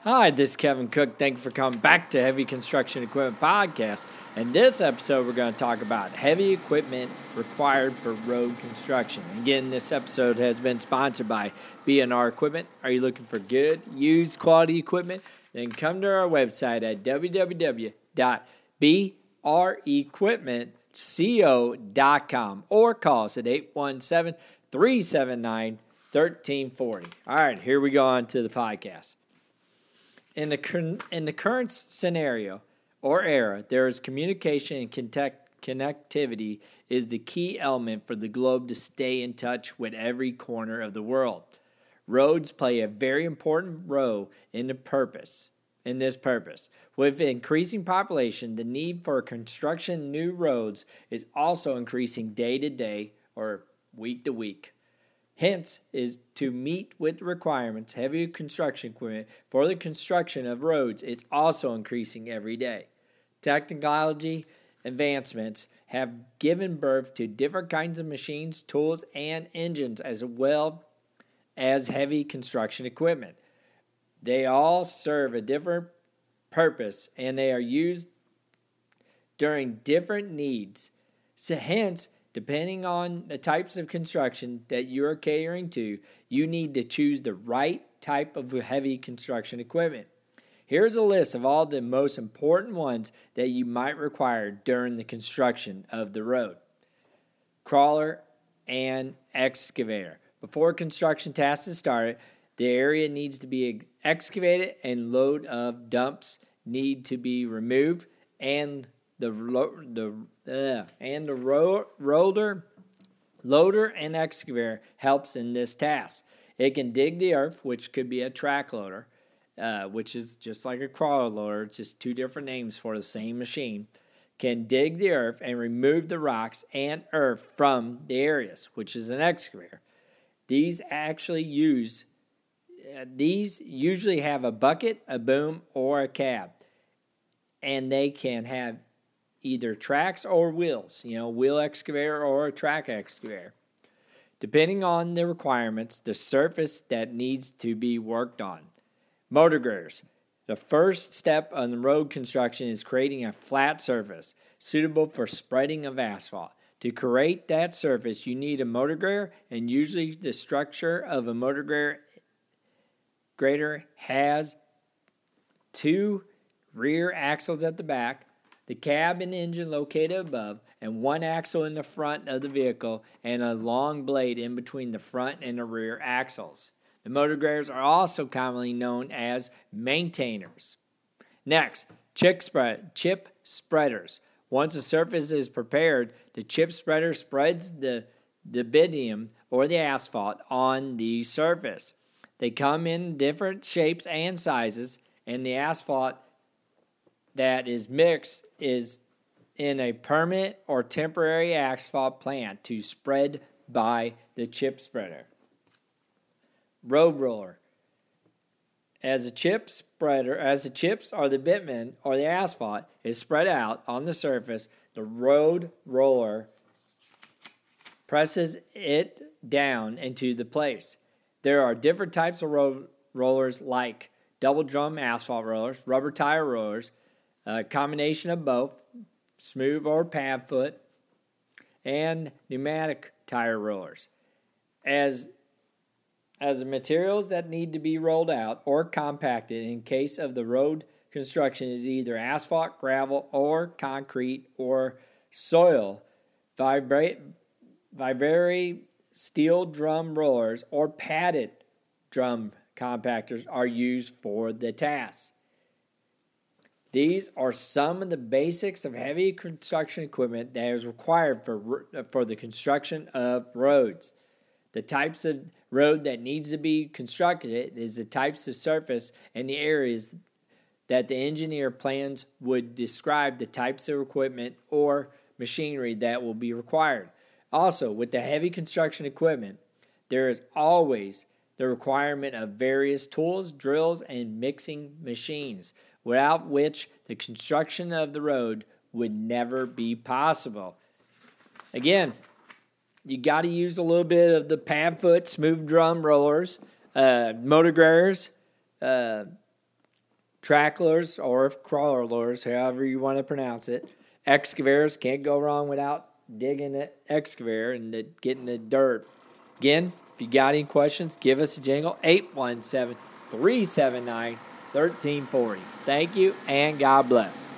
Hi, this is Kevin Cook. Thank you for coming back to Heavy Construction Equipment Podcast. In this episode, we're going to talk about heavy equipment required for road construction. Again, this episode has been sponsored by B&R Equipment. Are you looking for good, used, quality equipment? Then come to our website at www.brequipmentco.com or call us at 817-379-1340. All right, here we go on to the podcast. In the current scenario or era, there is communication and connectivity is the key element for the globe to stay in touch with every corner of the world. Roads play a very important role in this purpose. With increasing population, the need for construction new roads is also increasing day to day or week to week. Hence, is to meet with the requirements, heavy construction equipment for the construction of roads is also increasing every day. Technology advancements have given birth to different kinds of machines, tools, and engines as well as heavy construction equipment. They all serve a different purpose and they are used during different needs. So hence, depending on the types of construction that you're catering to, you need to choose the right type of heavy construction equipment. Here's a list of all the most important ones that you might require during the construction of the road. Crawler and excavator. Before construction tasks is started, the area needs to be excavated and load of dumps need to be removed and the loader and excavator helps in this task. It can dig the earth, which could be a track loader, which is just like a crawler loader. It's just two different names for the same machine. Can dig the earth and remove the rocks and earth from the areas, which is an excavator. These usually have a bucket, a boom, or a cab, and they can have either tracks or wheels, wheel excavator or a track excavator. Depending on the requirements, the surface that needs to be worked on. Motor graders. The first step on the road construction is creating a flat surface suitable for spreading of asphalt. To create that surface, you need a motor grader, and usually the structure of a motor grader has two rear axles at the back, the cab and engine located above, and one axle in the front of the vehicle, and a long blade in between the front and the rear axles. The motor graders are also commonly known as maintainers. Next, chip spreaders. Once the surface is prepared, the chip spreader spreads the bitumen or the asphalt on the surface. They come in different shapes and sizes, and the asphalt that is mixed is in a permanent or temporary asphalt plant to spread by the chip spreader. Road roller. As the chips or the bitumen or the asphalt is spread out on the surface, the road roller presses it down into the place. There are different types of road rollers like double drum asphalt rollers, rubber tire rollers, a combination of both, smooth or pad foot, and pneumatic tire rollers. As the materials that need to be rolled out or compacted in case of the road construction is either asphalt, gravel, or concrete or soil, vibration steel drum rollers or padded drum compactors are used for the task. These are some of the basics of heavy construction equipment that is required for the construction of roads. The types of road that needs to be constructed is the types of surface and the areas that the engineer plans would describe the types of equipment or machinery that will be required. Also, with the heavy construction equipment, there is always the requirement of various tools, drills, and mixing machines, without which the construction of the road would never be possible. Again, you got to use a little bit of the pad foot, smooth drum rollers, motor graders, tracklers or crawlers, however you want to pronounce it. Excavators, can't go wrong without digging the excavator and getting the dirt. Again, if you got any questions, give us a jingle, 817-379-1340. Thank you, and God bless.